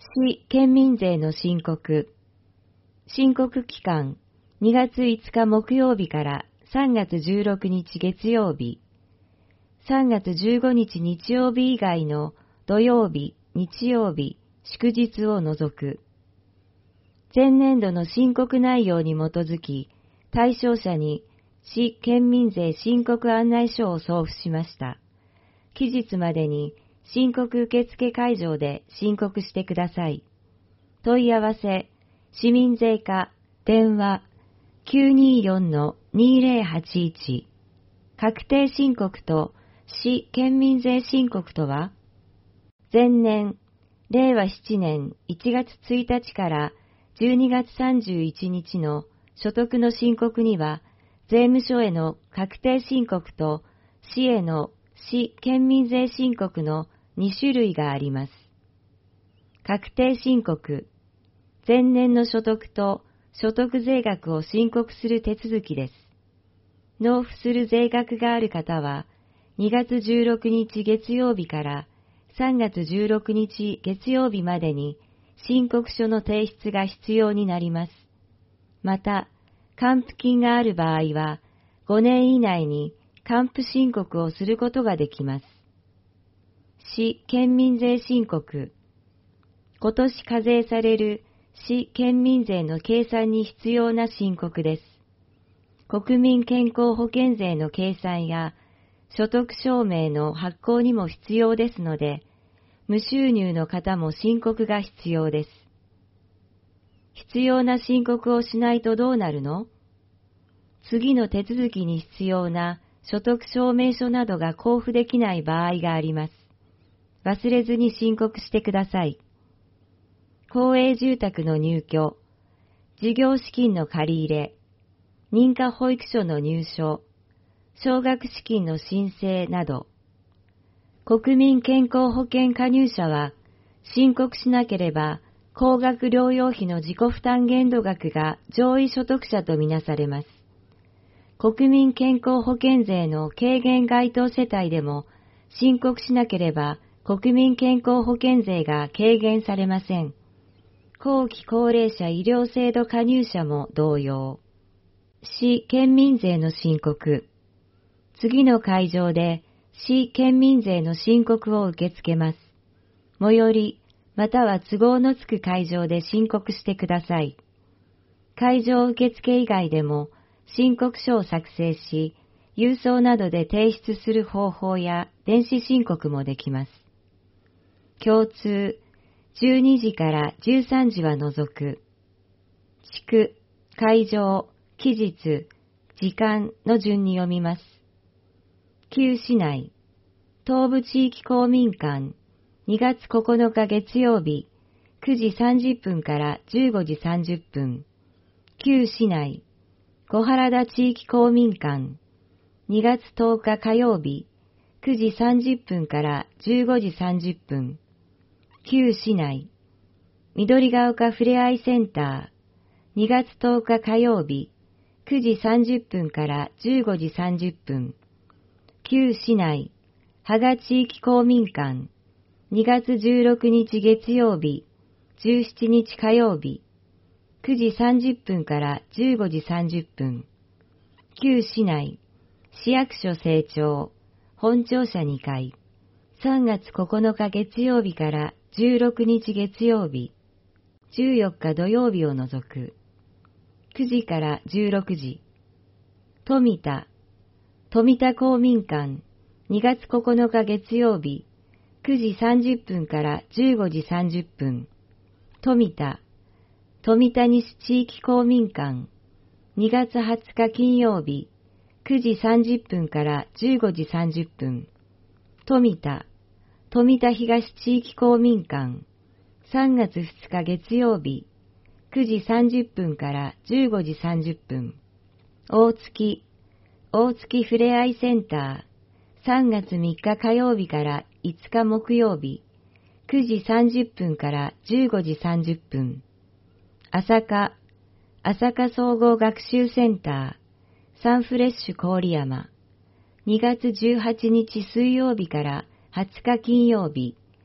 市県民税の申告。申告期間、2月5日木曜日から3月16日月曜日。3月15日日曜日以外の土曜日、日曜日、祝日を除く。前年度の申告内容に基づき、対象者に市県民税申告案内書を送付しました。期日までに申告受付会場で申告してください。問い合わせ、市民税課、電話、924-2081。確定申告と市県民税申告とは、前年、令和7年1月1日から12月31日の所得の申告には、税務署への確定申告と市への市県民税申告の2種類があります。確定申告、前年の所得と所得税額を申告する手続きです。納付する税額がある方は、2月16日月曜日から3月16日月曜日までに申告書の提出が必要になります。また、還付金がある場合は、5年以内に還付申告をすることができます。市県民税申告。今年課税される市県民税の計算に必要な申告です。国民健康保険税の計算や所得証明の発行にも必要ですので、無収入の方も申告が必要です。必要な申告をしないとどうなるの？次の手続きに必要な所得証明書などが交付できない場合があります。忘れずに申告してください。公営住宅の入居、事業資金の借り入れ、認可保育所の入所、奨学資金の申請など、国民健康保険加入者は申告しなければ高額療養費の自己負担限度額が上位所得者とみなされます。国民健康保険税の軽減該当世帯でも申告しなければ国民健康保険税が軽減されません。後期高齢者医療制度加入者も同様。市県民税の申告。次の会場で市県民税の申告を受け付けます。最寄りまたは都合のつく会場で申告してください。会場受付以外でも申告書を作成し、郵送などで提出する方法や電子申告もできます。共通、12時から13時は除く。地区、会場、期日、時間の順に読みます。旧市内、東部地域公民館、2月9日月曜日、9時30分から15時30分。旧市内、小原田地域公民館、2月10日火曜日、9時30分から15時30分。旧市内、緑が丘ふれあいセンター、2月10日火曜日、9時30分から15時30分。旧市内、芳賀地域公民館、2月16日月曜日、17日火曜日、9時30分から15時30分。旧市内、市役所正庁、本庁舎2階、3月9日月曜日から16日月曜日、14日土曜日を除く。9時から16時。富田公民館、2月9日月曜日、9時30分から15時30分。富田西地域公民館、2月20日金曜日、9時30分から15時30分。富田東地域公民館、3月2日月曜日、9時30分から15時30分。大月ふれあいセンター、3月3日火曜日から5日木曜日、9時30分から15時30分。朝霞総合学習センター、サンフレッシュ郡山、2月18日水曜日から20日金曜日、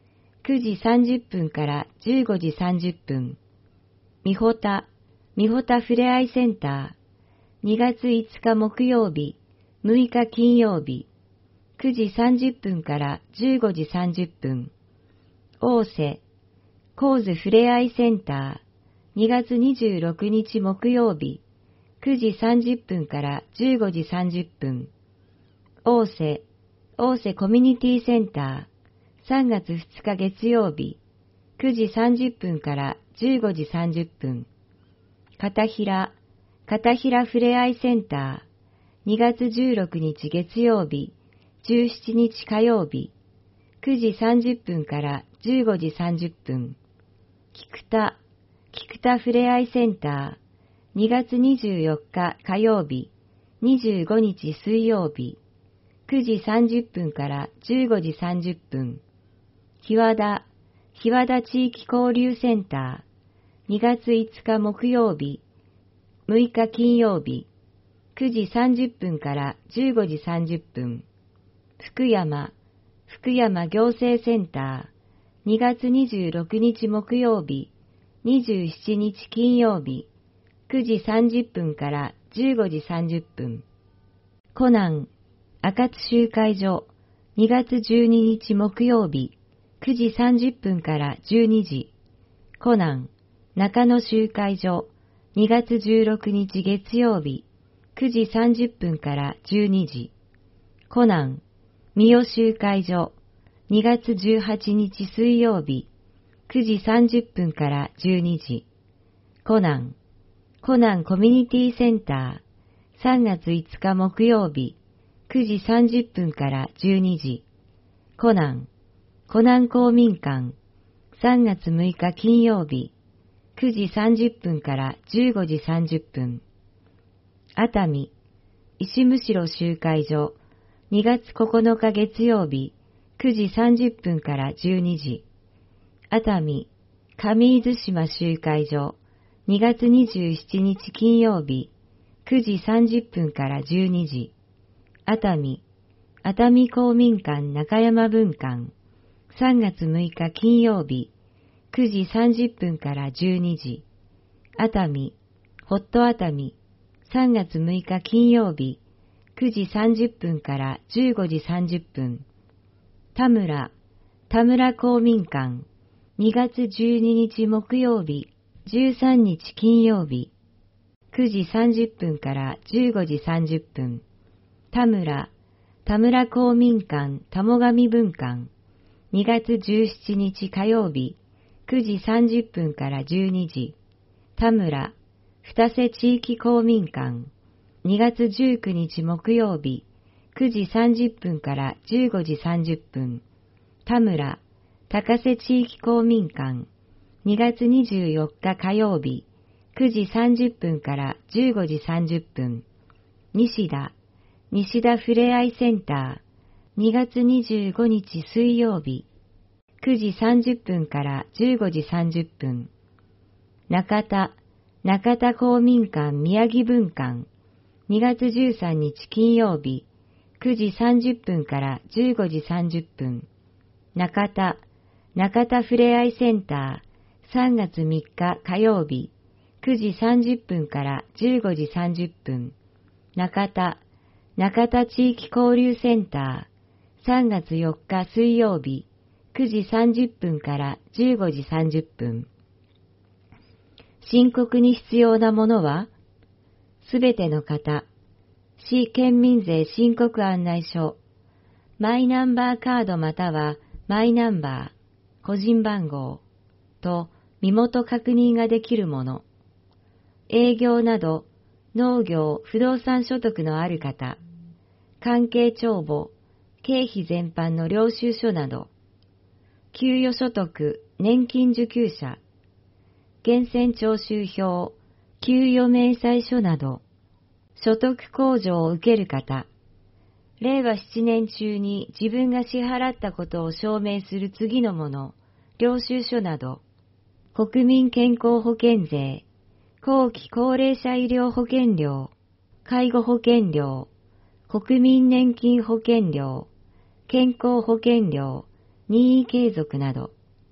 9時30分から15時30分。みほたふれあいセンター、2月5日木曜日、6日金曜日、9時30分から15時30分。大瀬神津ふれあいセンター、2月26日木曜日、9時30分から15時30分。大瀬コミュニティセンター、3月2日月曜日、9時30分から15時30分。片平ふれあいセンター、2月16日月曜日、17日火曜日、9時30分から15時30分。菊田ふれあいセンター、2月24日火曜日、25日水曜日、9時30分から15時30分。日和田地域交流センター、2月5日木曜日、6日金曜日、9時30分から15時30分。福山行政センター、2月26日木曜日、27日金曜日、9時30分から15時30分。コナン赤津集会所、2月12日木曜日、9時30分から12時。コナン中野集会所、2月16日月曜日、9時30分から12時。コナン三代集会所、2月18日水曜日、9時30分から12時。コナンコミュニティセンター、3月5日木曜日、9時30分から12時。コナン公民館、3月6日金曜日、9時30分から15時30分。熱海石むしろ集会所、2月9日月曜日、9時30分から12時。熱海上伊豆島集会所、2月27日金曜日、9時30分から12時。熱海公民館中山分館、3月6日金曜日、9時30分から12時。熱海ホット熱海、3月6日金曜日、9時30分から15時30分。田村公民館、2月12日木曜日、13日金曜日、9時30分から15時30分。田村公民館田母神分館、2月17日火曜日、9時30分から12時。田村二瀬地域公民館、2月19日木曜日、9時30分から15時30分。田村高瀬地域公民館、2月24日火曜日、9時30分から15時30分。西田ふれあいセンター、2月25日水曜日、9時30分から15時30分。中田公民館宮城分館、2月13日金曜日、9時30分から15時30分。中田ふれあいセンター、3月3日火曜日、9時30分から15時30分。中田地域交流センター、3月4日水曜日、9時30分から15時30分。申告に必要なものは、すべての方、市県民税申告案内書、マイナンバーカードまたはマイナンバー、個人番号と身元確認ができるもの、営業など農業・不動産所得のある方、関係帳簿、経費全般の領収書など、給与所得、年金受給者、源泉徴収票、給与明細書など、所得控除を受ける方、令和7年中に自分が支払ったことを証明する次のもの、領収書など、国民健康保険税、後期高齢者医療保険料、介護保険料、国民年金保険料、健康保険料、任意継続など、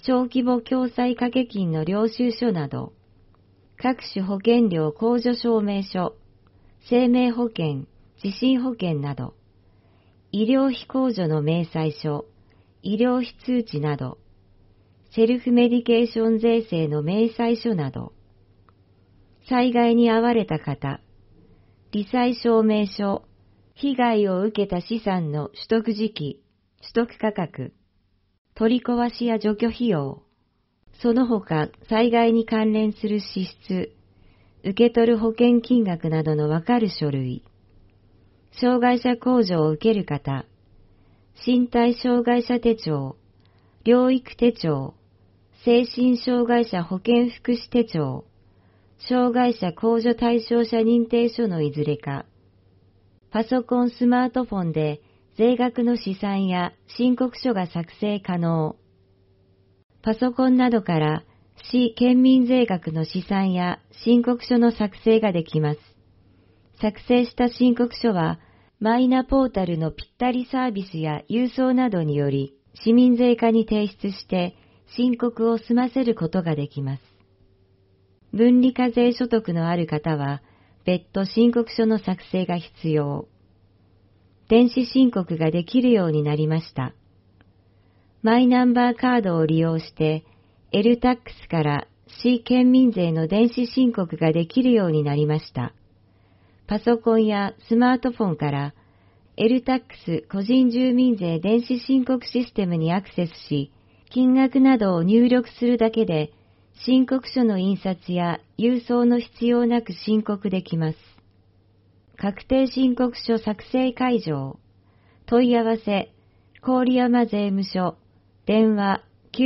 小規模共済掛け金の領収書など、各種保険料控除証明書、生命保険、地震保険など、医療費控除の明細書、医療費通知など、セルフメディケーション税制の明細書など、災害に遭われた方、罹災証明書、被害を受けた資産の取得時期、取得価格、取り壊しや除去費用、その他災害に関連する支出、受け取る保険金額などのわかる書類、障害者控除を受ける方、身体障害者手帳、療育手帳、精神障害者保健福祉手帳、障害者控除対象者認定書のいずれか、パソコン・スマートフォンで税額の試算や申告書が作成可能。パソコンなどから市県民税額の試算や申告書の作成ができます。作成した申告書はマイナポータルのぴったりサービスや郵送などにより市民税課に提出して申告を済ませることができます。分離課税所得のある方は別途申告書の作成が必要。電子申告ができるようになりました。マイナンバーカードを利用して LTAX から市県民税の電子申告ができるようになりました。パソコンやスマートフォンから LTAX 個人住民税電子申告システムにアクセスし、金額などを入力するだけで申告書の印刷や郵送の必要なく申告できます。確定申告書作成会場、問い合わせ、郡山税務署、電話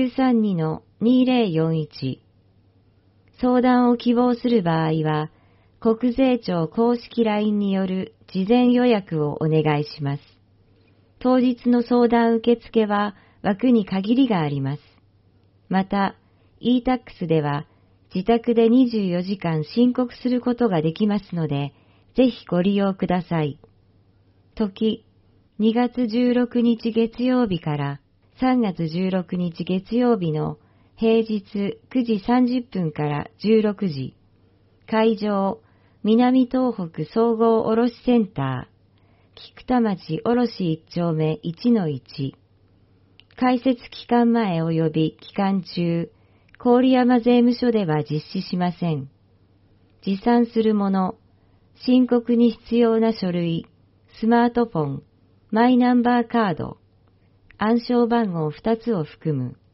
932-2041。相談を希望する場合は、国税庁公式 LINE による事前予約をお願いします。当日の相談受付は枠に限りがあります。また、e-tax では自宅で24時間申告することができますので、ぜひご利用ください。時、2月16日月曜日から3月16日月曜日の平日9時30分から16時。会場、南東北総合卸センター、菊田町卸1丁目 1-1。開設期間前及び期間中、郡山税務署では実施しません。持参するもの、申告に必要な書類、スマートフォン、マイナンバーカード、暗証番号2つを含む。